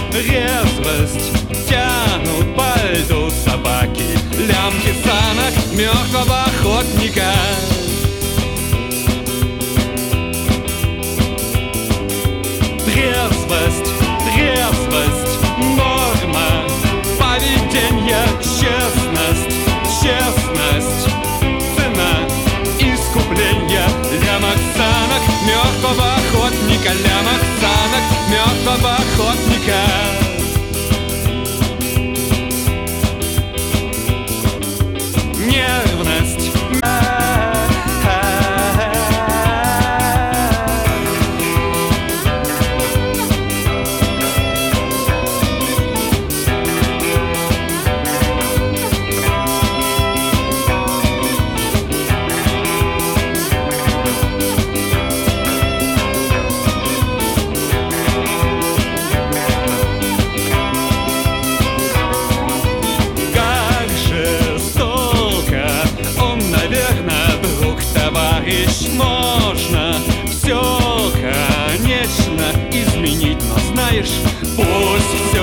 Резвость тянут по льду собаки, лямки санок мертвого охотника. Трезвость, трезвость, норма поведения, честность, честность, цена искупления. Лямок санок мертвого охотника, лямок санок мертвого охотника. Нервность, можно все, конечно, изменить, но знаешь, пусть все